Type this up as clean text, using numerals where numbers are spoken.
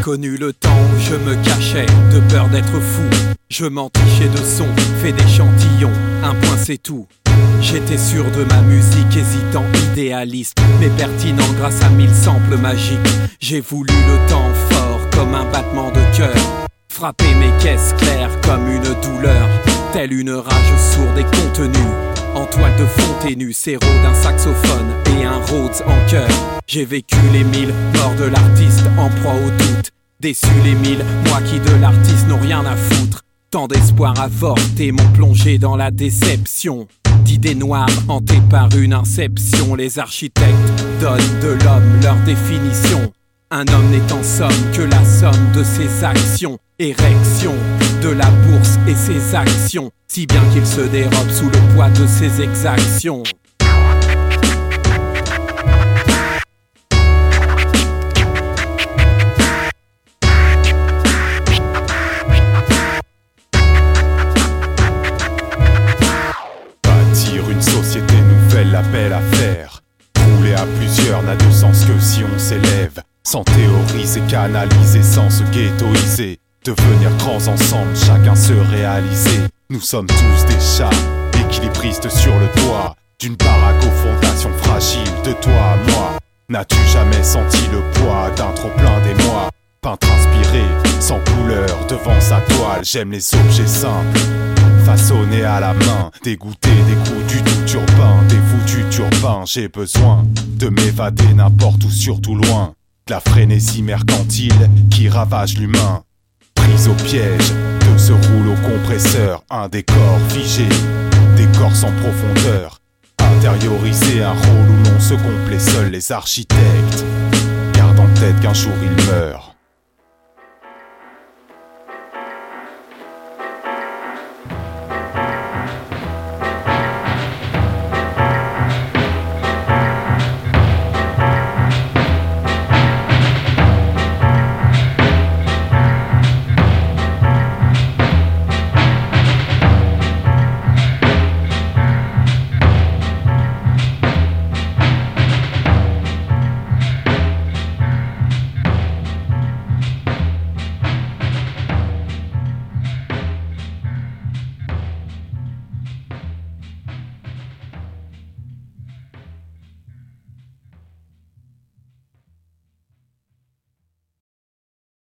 connu le temps où je me cachais de peur d'être fou. Je m'entichais de son, fait d'échantillons, un point c'est tout. J'étais sûr de ma musique, hésitant, idéaliste, mais pertinent grâce à 1000 samples magiques. J'ai voulu le temps fort comme un battement de cœur, frapper mes caisses claires comme une douleur, telle une rage sourde et contenue. En toile de fond ténue, séro d'un saxophone et un Rhodes en chœur. J'ai vécu les 1000 morts de l'artiste en proie au doute, déçu les 1000 mois qui de l'artiste n'ont rien à foutre. Tant d'espoir avorté m'ont plongé dans la déception, d'idées noires hantées par une inception. Les architectes donnent de l'homme leur définition. Un homme n'est en somme que la somme de ses actions. Érection de la bourse et ses actions, si bien qu'il se dérobe sous le poids de ses exactions. Bâtir une société nouvelle, l'appel à faire. Rouler à plusieurs n'a de sens que si on s'élève, sans théoriser, canaliser, sans se ghettoiser. Devenir grands ensemble, chacun se réaliser. Nous sommes tous des chats, équilibristes sur le toit d'une baraque aux fondations fragiles de toi à moi. N'as-tu jamais senti le poids d'un trop-plein d'émoi? Peintre inspiré, sans couleur, devant sa toile. J'aime les objets simples, façonnés à la main. Dégoûté des coups du tout urbain, des foutus turpins. J'ai besoin de m'évader n'importe où, surtout loin de la frénésie mercantile qui ravage l'humain. Prise au piège de ce rouleau compresseur, un décor figé, décor sans profondeur. Intérioriser un rôle où l'on se complaît, seuls les architectes gardent en tête qu'un jour ils meurent.